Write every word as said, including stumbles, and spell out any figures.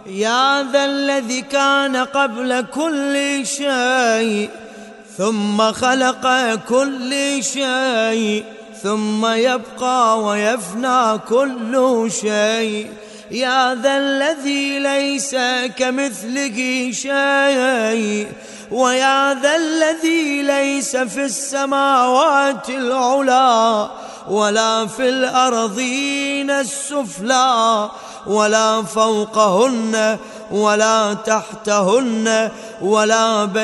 يا ذا الذي كان قبل كل شيء ثم خلق كل شيء ثم يبقى ويفنى كل شيء. يا ذا الذي ليس كمثله شيء ويا ذا الذي ليس في السماوات العلى ولا في الأرضين السفلى ولا فوقهن ولا تحتهن ولا بين